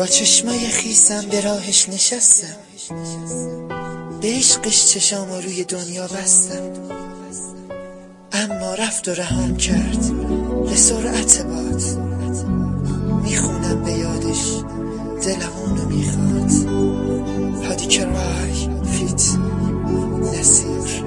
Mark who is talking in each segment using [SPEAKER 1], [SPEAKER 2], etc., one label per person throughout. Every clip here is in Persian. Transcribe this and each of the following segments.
[SPEAKER 1] با چشمای خیسم به راهش نشستم، به عشقش چشامو روی دنیا بستم، اما رفت و رهام کرد به سرعت باد. میخونم به یادش دلم اونو میخواد. هادی کرای فیت نصیر.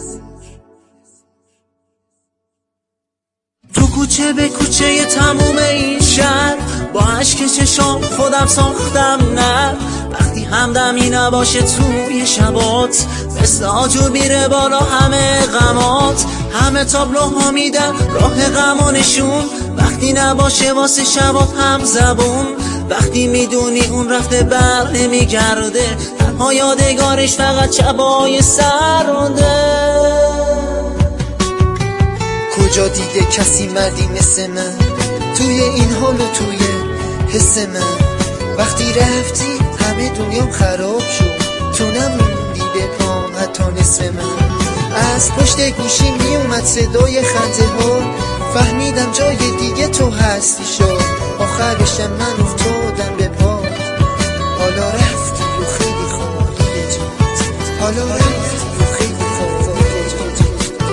[SPEAKER 2] تو کوچه به کوچه تموم این شهر با عشق چشام خودم ساختم نه. وقتی همدمی نباشه توی شبات مثل آجور میره بالا همه غمات، همه تابلوها میدن راه غمانشون. وقتی نباشه واسه شبات هم زبون، وقتی میدونی اون رفته بر نمیگرده، تنها یادگارش فقط شبای سرده.
[SPEAKER 1] کجا دیده کسی مردی مثل من توی این حال و توی حس من؟ وقتی رفتی همه دنیام خراب شد، تو نموندی به پام حتی نصف من. از پشت گوشی میومد صدای خنده ها، فهمیدم جای دیگه تو هستی شد. آخرشم من افتادم به پا، حالا رفتی و خیلی خالی جات، حالا رفتی و خیلی خالی جات.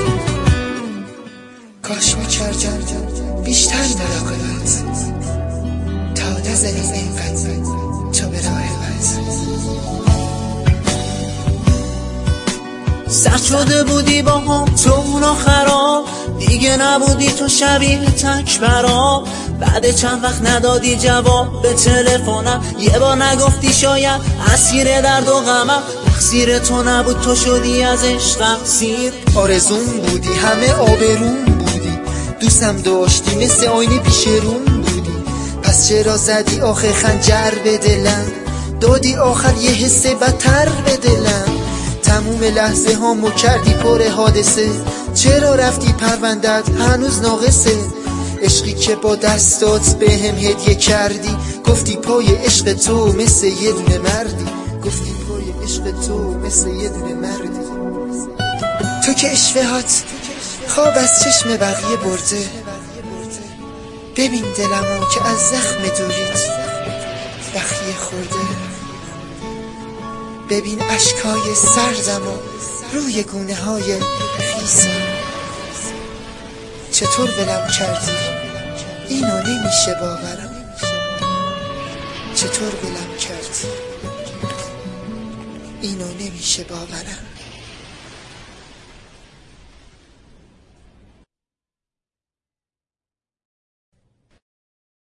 [SPEAKER 1] کاش میکردم بیشتر مراقبت تا نزنی اینقدر تو به راه بد.
[SPEAKER 2] سرد شده بودی با هم تو اون آخرا، دیگه نبودی تو شبیه تک برام. بعد چند وقت ندادی جواب به تلفنم، یه بار نگفتی شاید اسیر درد و غمم. تقصیر تو نبود تو شدی از عشقم سیر.
[SPEAKER 1] آرزوم بودی همه آبروم بودی، دوستم داشتی مثل آینه پیش روم بودی. پس چرا زدی آخه خنجر به دلم، دادی آخر یه حس بدتر به دلم. تموم لحظه هامو کردی پر حادثه، چرا رفتی پروندت هنوز ناقصه؟ عشقی که با دستات به هم هدیه کردی، گفتی پای عشق تو مثل یه دونه مردی، گفتی پای عشق تو مثل یه دونه مردی. تو که اشوهات خواب از چشم بقیه برده، ببین دلمو که از زخم دوریت بخیه خورده. ببین اشکای سردمو روی گونه های خیسم، چطور ولم کردی اینو نمیشه باورم، چطور ولم کردی اینو نمیشه باورم.